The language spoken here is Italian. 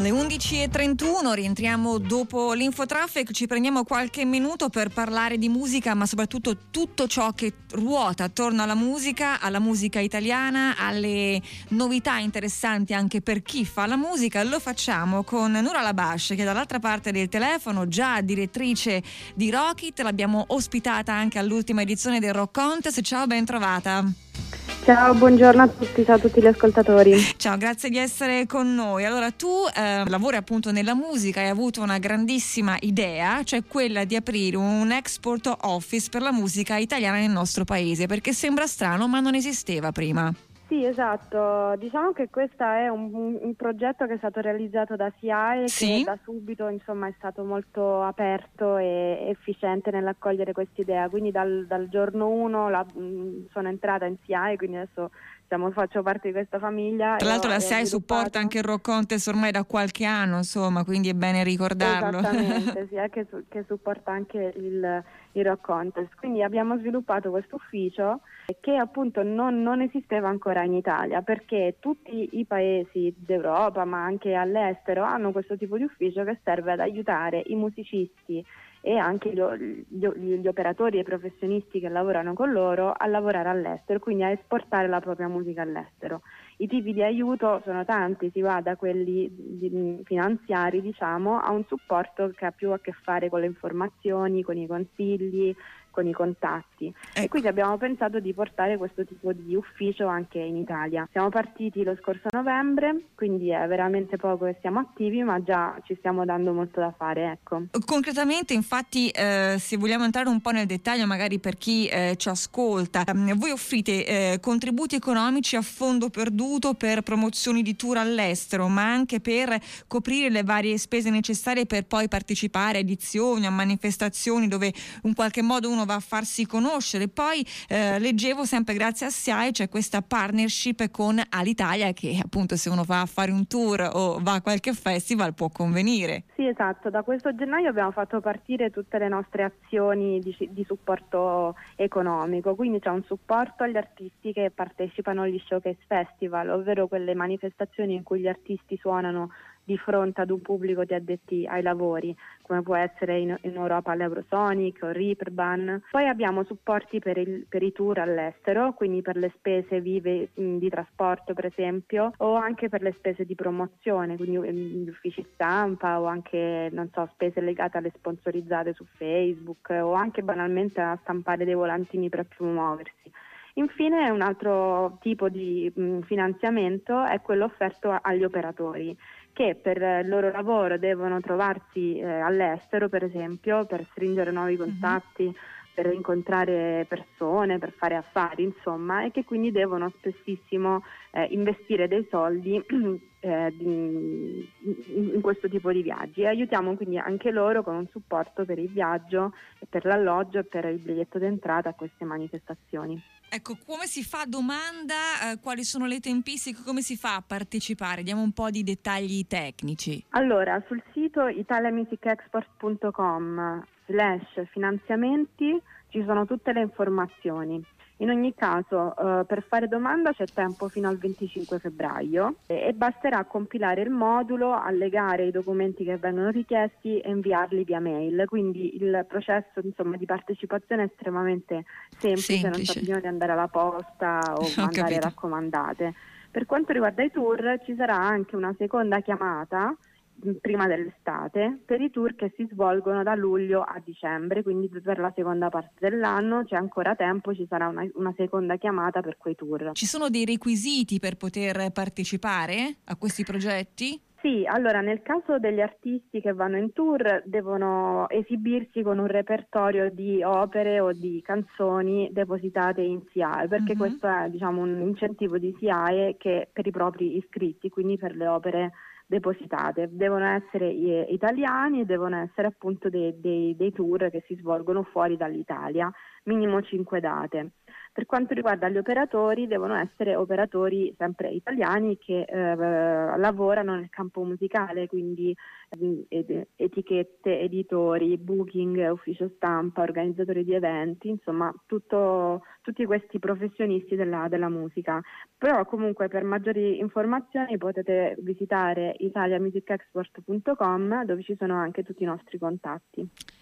Le 11:31, rientriamo dopo l'infotraffic, ci prendiamo qualche minuto per parlare di musica, ma soprattutto tutto ciò che ruota attorno alla musica italiana, alle novità interessanti anche per chi fa la musica. Lo facciamo con Nura Labash, che è dall'altra parte del telefono, già direttrice di Rockit, l'abbiamo ospitata anche all'ultima edizione del Rock Contest. Ciao, ben trovata. Ciao, buongiorno a tutti, ciao a tutti gli ascoltatori. Ciao, grazie di essere con noi. Allora, tu lavori appunto nella musica e hai avuto una grandissima idea, cioè quella di aprire un export office per la musica italiana nel nostro paese, perché sembra strano, ma non esisteva prima. Sì, esatto, diciamo che questo è un progetto che è stato realizzato da SIAE, Sì? che da subito insomma è stato molto aperto e efficiente nell'accogliere quest'idea, quindi dal giorno 1 sono entrata in SIAE, quindi adesso faccio parte di questa famiglia. Tra l'altro la SIAE sviluppato... supporta anche il Rock Contest ormai da qualche anno, insomma, quindi è bene ricordarlo. Esattamente, SIAE che supporta anche il Rock Contest, quindi abbiamo sviluppato questo ufficio che appunto non esisteva ancora in Italia, perché tutti i paesi d'Europa ma anche all'estero hanno questo tipo di ufficio che serve ad aiutare i musicisti e anche gli operatori e i professionisti che lavorano con loro a lavorare all'estero, quindi a esportare la propria musica all'estero. I tipi di aiuto sono tanti, si va da quelli finanziari, diciamo, a un supporto che ha più a che fare con le informazioni, con i consigli, con i contatti. Ecco. E quindi abbiamo pensato di portare questo tipo di ufficio anche in Italia. Siamo partiti lo scorso novembre, quindi è veramente poco che siamo attivi, ma già ci stiamo dando molto da fare, ecco. Concretamente, infatti, se vogliamo entrare un po' nel dettaglio, magari per chi ci ascolta, voi offrite contributi economici a fondo perduto per promozioni di tour all'estero, ma anche per coprire le varie spese necessarie per poi partecipare a edizioni, a manifestazioni dove in qualche modo uno va a farsi conoscere. Poi leggevo, sempre grazie a SIAE, c'è questa partnership con Alitalia che appunto, se uno va a fare un tour o va a qualche festival, può convenire. Sì, esatto, da questo gennaio abbiamo fatto partire tutte le nostre azioni di supporto economico, quindi c'è un supporto agli artisti che partecipano agli Showcase Festival, ovvero quelle manifestazioni in cui gli artisti suonano di fronte ad un pubblico di addetti ai lavori, come può essere in Europa l'Eurosonic o Reeperbahn. Poi abbiamo supporti per i tour all'estero, quindi per le spese vive di trasporto per esempio, o anche per le spese di promozione, quindi gli uffici stampa o anche spese legate alle sponsorizzate su Facebook o anche banalmente a stampare dei volantini per promuoversi. Infine un altro tipo di finanziamento è quello offerto agli operatori, che per il loro lavoro devono trovarsi all'estero, per esempio, per stringere nuovi contatti, per incontrare persone, per fare affari, insomma, e che quindi devono spessissimo investire dei soldi in questo tipo di viaggi, e aiutiamo quindi anche loro con un supporto per il viaggio, per l'alloggio e per il biglietto d'entrata a queste manifestazioni. Ecco, come si fa domanda, quali sono le tempistiche, come si fa a partecipare? Diamo un po' di dettagli tecnici. Allora, sul sito italiamusicexport.com/finanziamenti ci sono tutte le informazioni. In ogni caso, per fare domanda c'è tempo fino al 25 febbraio e basterà compilare il modulo, allegare i documenti che vengono richiesti e inviarli via mail. Quindi il processo di partecipazione è estremamente semplice. Non c'è bisogno di andare alla posta o mandare raccomandate. Per quanto riguarda i tour, ci sarà anche una seconda chiamata prima dell'estate per i tour che si svolgono da luglio a dicembre, quindi per la seconda parte dell'anno c'è ancora tempo, ci sarà una seconda chiamata per quei tour. Ci sono dei requisiti per poter partecipare a questi progetti? Sì, allora nel caso degli artisti che vanno in tour devono esibirsi con un repertorio di opere o di canzoni depositate in SIAE, perché questo è un incentivo di SIAE che per i propri iscritti, quindi per le opere depositate. Devono essere italiani e devono essere appunto dei tour che si svolgono fuori dall'Italia, minimo 5 date. Per quanto riguarda gli operatori, devono essere operatori sempre italiani che lavorano nel campo musicale, quindi etichette, editori, booking, ufficio stampa, organizzatori di eventi, insomma tutti questi professionisti della musica. Però comunque per maggiori informazioni potete visitare italiamusicexport.com, dove ci sono anche tutti i nostri contatti.